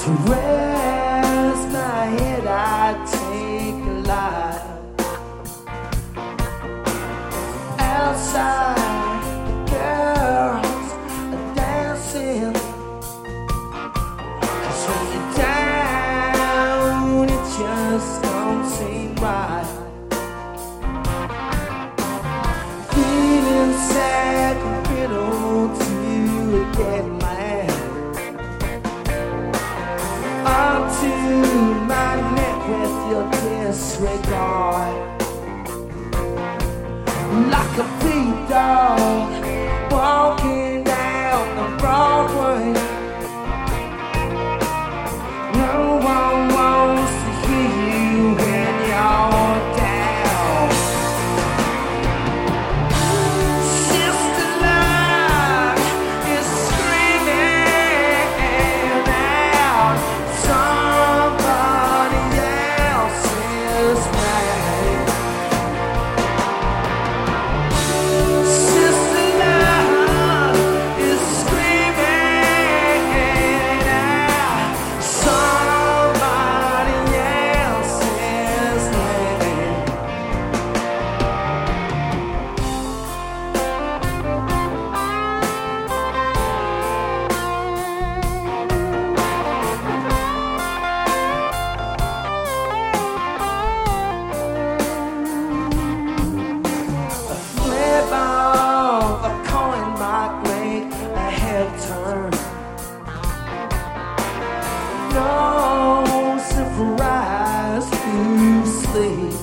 To rest my head, I take a lie. Outside, the girls are dancing. 'Cause when you're down, it just don't seem right. Feeling sad, compared to get mad. Up to my neck with your disregard. Like a big dog walking down the Broadway. No one wants to hear you when you're down. Sister love is screaming out somebody else's name. Sister love is screaming out somebody else's name. Flip off a coin might make a head turn. No simple rise to sleep.